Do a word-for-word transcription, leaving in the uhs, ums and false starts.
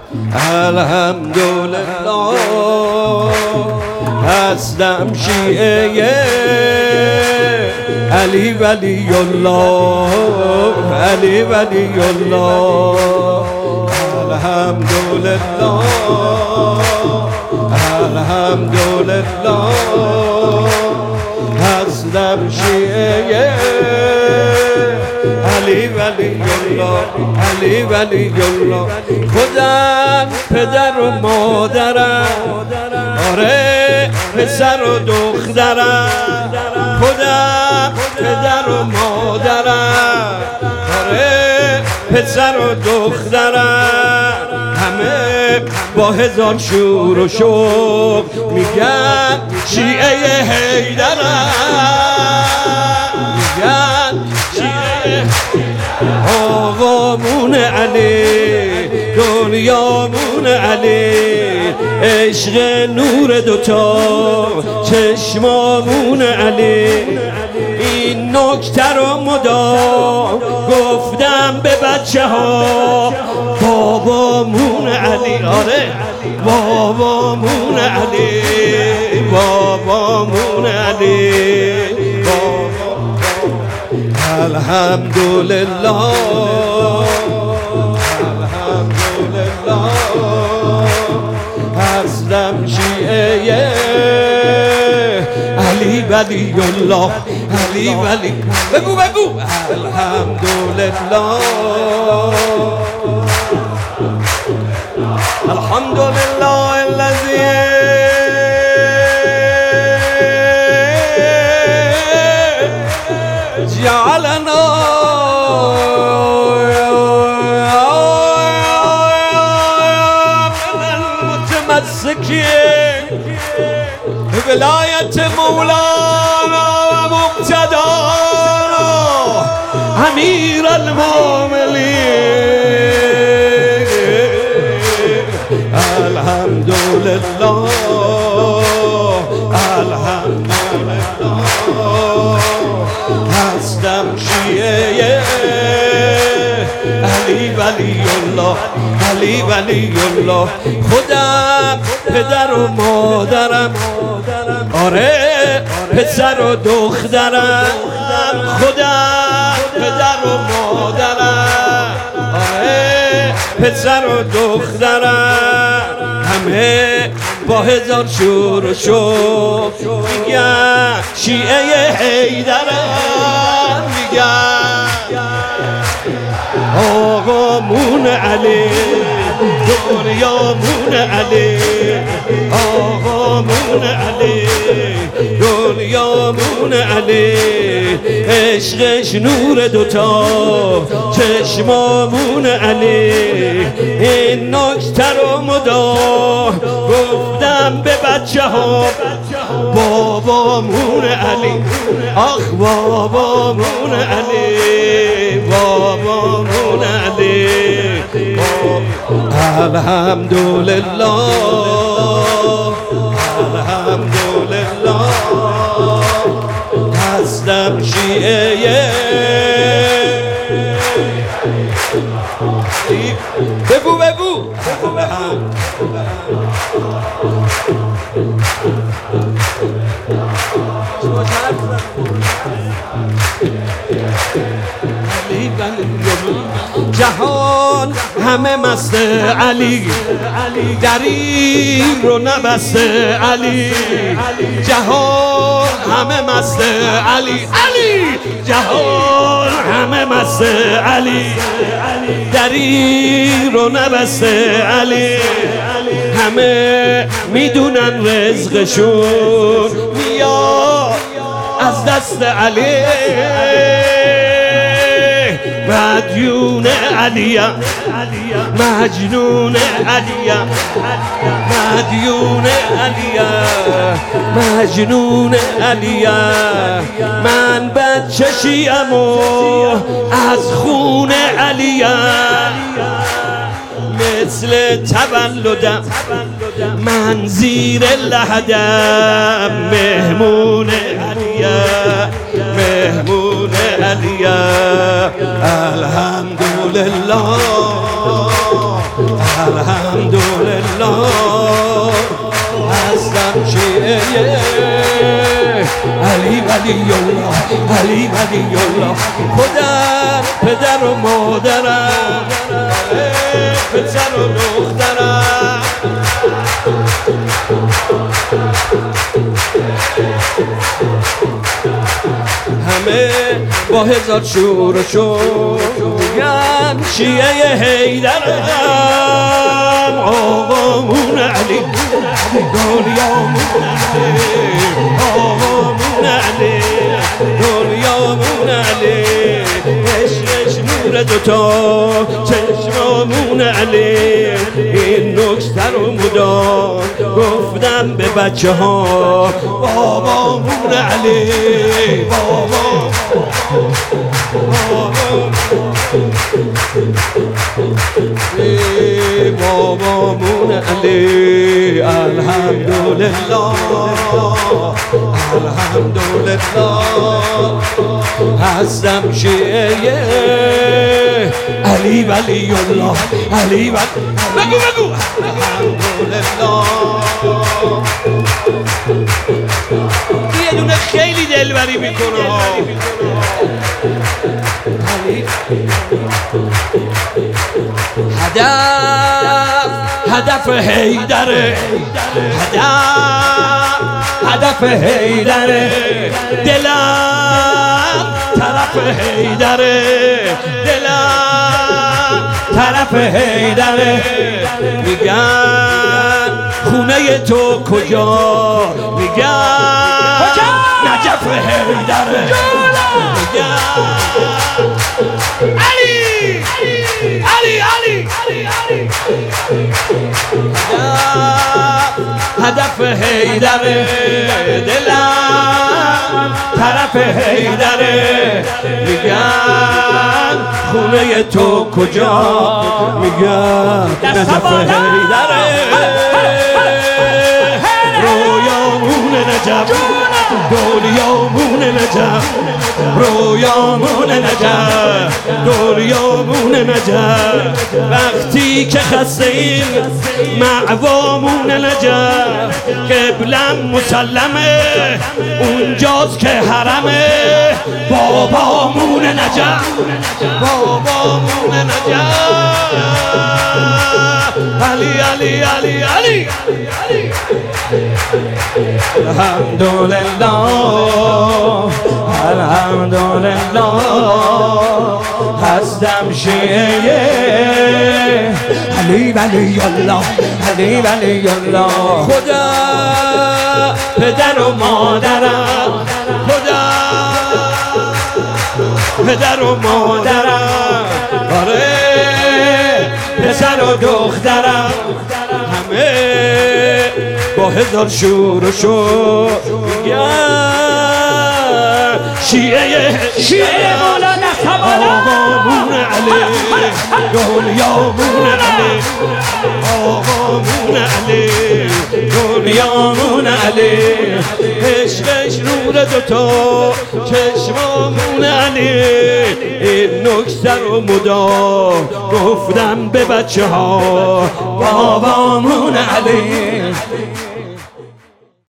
الحمدلله هستم شیعه علی ولی الله، علی ولی الله. الحمدلله الحمدلله هستم شیعه علی ولی الله، علی ولی الله. خودم پدر و مادرم، آره پسر و دخترم، خودم پدر و مادرم، آره پسر و دخترم، همه با هزار شور و شوق میگن شیعه حیدرم، میگن شیعه آقامون علی، دنیامون علی، عشق نور دوتا چشمامون علی. این نکته رو مدام گفتم به بچه ها، بابامون علی، آره بابامون علی، بابامون علی، بابا. الحمدلله الحمدلله هستم شیعه علی ولی الله، علی ولی. بگو بگو الحمدلله الحمدلله الذی جعلنا من المتمسکین ولایت مولانا و مقتدانا امیر المومنین. الحمدلله الحمدلله هستم شیعه علی ولی الله، علی ولی الله. خودم پدر و مادرم، آره پسر و دخترم، خودم پدر و مادرم، آره پسر و دخترم، همه با هزار شور و شوق میگن شیعه حیدرم، میگن آقامون علی، دنیامون علی، آقامون علی، دنیامون علی، عشقش نور دوتا چشمامون علی. این نکته رو مدام گفتم به بچه ها، بابامون علی، آخ بابامون علی، بابامون علی. الحمدلله الحمدلله هستم شیعه. بگو بگو جهان همه مست علی، دری رو نبسته علی، جهان همه مست علی، علی جهان همه مست علی، دری رو نبسته علی، همه میدونن رزقشون میاد از دست علی. مدیون علیم، مجنون علیم، مدیون علیم، مجنون علیم. من بچه شیعم و از خون علیم، مثل تولدم من زیر لحدم مهمون علیم، مهمون علیم. الحمدلله الحمدلله هستم شیعه علی ولی الله علی ولی الله خودم پدر و مادرم پسر و دخترم همه با هزار شور و شور میگن شیعه حیدرم آقامون علی دنیامون علی آقامون علی دنیامون علی عشقش نور دوتا چشمامون علی این نکته رو مدام گفتم به بچه ها بابامون علی بابا بابامون علی الحمدلله الحمدلله هستم شیعه علی ولی الله علی ولی بگو بگو الحمدلله یه دونه خیلی دلبری میکنه هدف هدف حیدره هدف هدف حیدره دلم طرف حیدره دلم طرف حیدره میگن خونه تو کجا میگن نجف حیدره میگن علی علی علی هدف حیدره دلم طرف حیدره میگن خونه تو کجا میگن نجف حیدره رویامون نجف دنیامون نجف رویامون نجف دنیامون نجف وقتی که خستیم معوامون نجف قبلم مسلمه اونجاست که حرمه بابامون نجف بابامون نجف علی علی علی علی الحمدلله الحمدلله هستم شیعه علی ولی الله علی ولی الله خدا پدر و مادرم خدا پدر و مادرم آره پسر و دخترم همه با هزار شور و شور میگن شیعه شیعه مولانا آقامون علی دنیامون علی آقامون علی دنیامون علی عشقش نور دوتا چشمامون علی این نکته رو مدام گفتم به بچه ها بابامون علی